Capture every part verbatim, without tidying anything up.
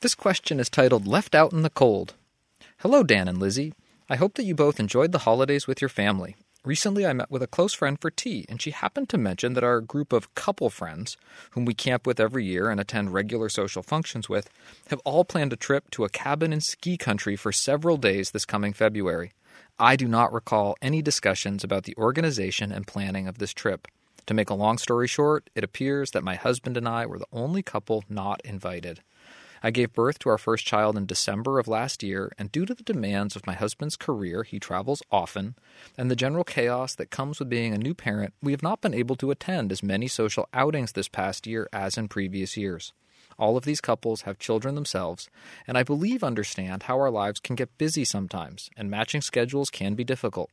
This question is titled Left Out in the Cold. Hello, Dan and Lizzie. I hope that you both enjoyed the holidays with your family. Recently, I met with a close friend for tea, and she happened to mention that our group of couple friends, whom we camp with every year and attend regular social functions with, have all planned a trip to a cabin in ski country for several days this coming February. I do not recall any discussions about the organization and planning of this trip. To make a long story short, it appears that my husband and I were the only couple not invited. I gave birth to our first child in December of last year, and due to the demands of my husband's career, he travels often, and the general chaos that comes with being a new parent, we have not been able to attend as many social outings this past year as in previous years. All of these couples have children themselves, and I believe understand how our lives can get busy sometimes, and matching schedules can be difficult.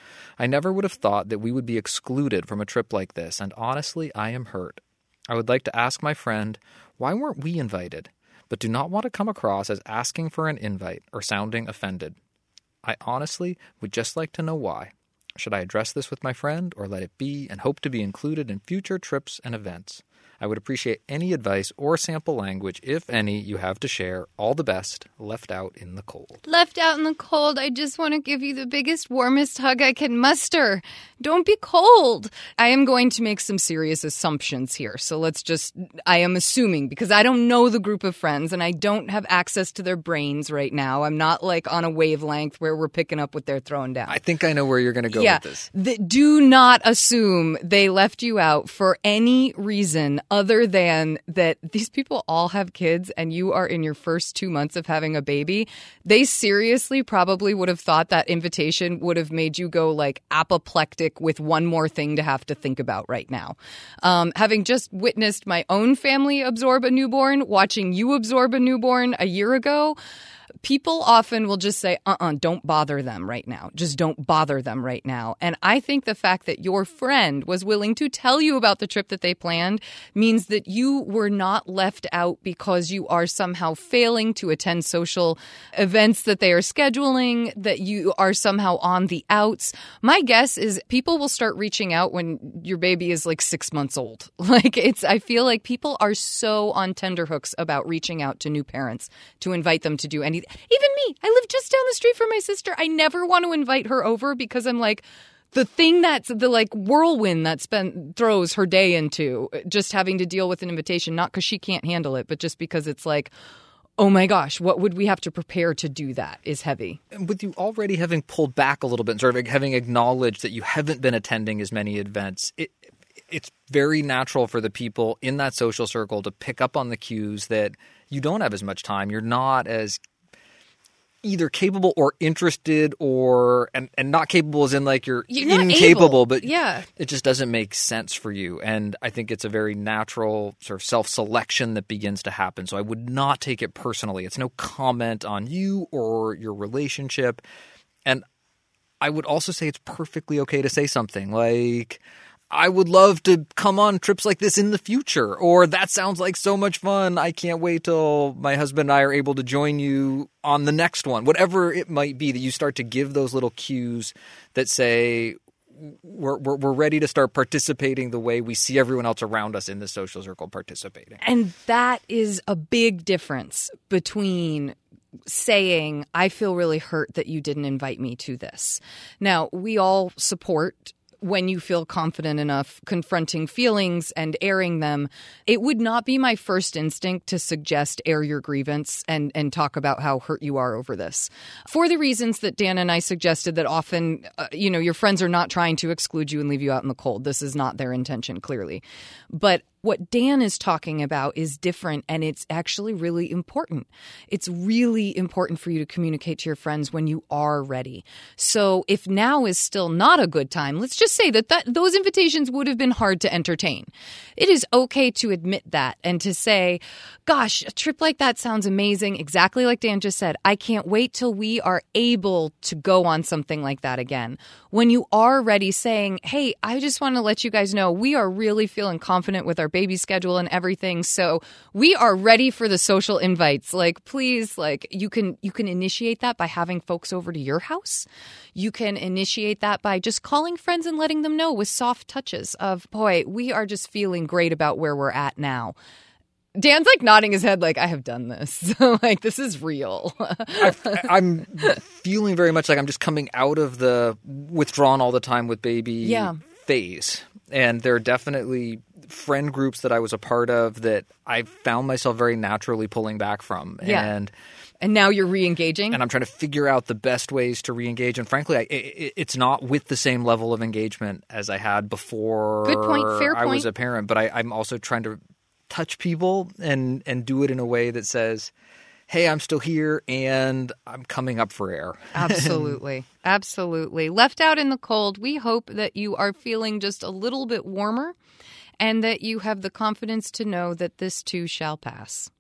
I never would have thought that we would be excluded from a trip like this, and honestly, I am hurt. I would like to ask my friend, why weren't we invited? But do not want to come across as asking for an invite or sounding offended. I honestly would just like to know why. Should I address this with my friend or let it be and hope to be included in future trips and events? I would appreciate any advice or sample language, if any, you have to share. All the best, Left Out in the Cold. Left out in the cold, I just want to give you the biggest, warmest hug I can muster. Don't be cold. I am going to make some serious assumptions here. So let's just, I am assuming, because I don't know the group of friends and I don't have access to their brains right now. I'm not like on a wavelength where we're picking up what they're throwing down. I think I know where you're going to go yeah, with this. Th- do not assume they left you out for any reason other than that these people all have kids and you are in your first two months of having a baby. They seriously probably would have thought that invitation would have made you go like apoplectic with one more thing to have to think about right now. Um, having just witnessed my own family absorb a newborn, watching you absorb a newborn a year ago, people often will just say, uh-uh, don't bother them right now. Just don't bother them right now. And I think the fact that your friend was willing to tell you about the trip that they planned means that you were not left out because you are somehow failing to attend social events that they are scheduling, that you are somehow on the outs. My guess is people will start reaching out when your baby is like six months old. Like it's, I feel like people are so on tenterhooks about reaching out to new parents to invite them to do anything. Even me, I live just down the street from my sister. I never want to invite her over because I'm like, the thing that's the like whirlwind that spent throws her day into just having to deal with an invitation, not because she can't handle it, but just because it's like, oh my gosh, what would we have to prepare to do that is heavy. And with you already having pulled back a little bit and sort of having acknowledged that you haven't been attending as many events, it, it's very natural for the people in that social circle to pick up on the cues that you don't have as much time. You're not as either capable or interested or and, and not capable as in like you're, you're incapable, able. but yeah. It just doesn't make sense for you. And I think it's a very natural sort of self-selection that begins to happen. So I would not take it personally. It's no comment on you or your relationship. And I would also say it's perfectly okay to say something like, I would love to come on trips like this in the future, or that sounds like so much fun. I can't wait till my husband and I are able to join you on the next one. Whatever it might be, that you start to give those little cues that say we're, we're, we're ready to start participating the way we see everyone else around us in the social circle participating. And that is a big difference between saying, I feel really hurt that you didn't invite me to this. Now, we all support when you feel confident enough confronting feelings and airing them. It would not be my first instinct to suggest air your grievance and, and talk about how hurt you are over this. For the reasons that Dan and I suggested, that often, uh, you know, your friends are not trying to exclude you and leave you out in the cold. This is not their intention, clearly. But what Dan is talking about is different, and it's actually really important. It's really important for you to communicate to your friends when you are ready. So if now is still not a good time, let's just say that, that those invitations would have been hard to entertain. It is okay to admit that and to say, gosh, a trip like that sounds amazing. Exactly like Dan just said, I can't wait till we are able to go on something like that again. When you are ready, saying, hey, I just want to let you guys know we are really feeling confident with our baby schedule and everything. So we are ready for the social invites. Like, please, like you can you can initiate that by having folks over to your house. You can initiate that by just calling friends and letting them know with soft touches of, boy, we are just feeling great about where we're at now. Dan's like nodding his head like, I have done this. Like, this is real. I've, I'm feeling very much like I'm just coming out of the withdrawn all the time with baby yeah. phase. And there are definitely friend groups that I was a part of that I found myself very naturally pulling back from. Yeah. And And now you're re-engaging? And I'm trying to figure out the best ways to re-engage. And frankly, I, it, it's not with the same level of engagement as I had before Good point. Fair I point. was a parent. But I, I'm also trying to touch people and, and do it in a way that says, hey, I'm still here and I'm coming up for air. Absolutely. Absolutely. Left out in the cold, we hope that you are feeling just a little bit warmer and that you have the confidence to know that this too shall pass.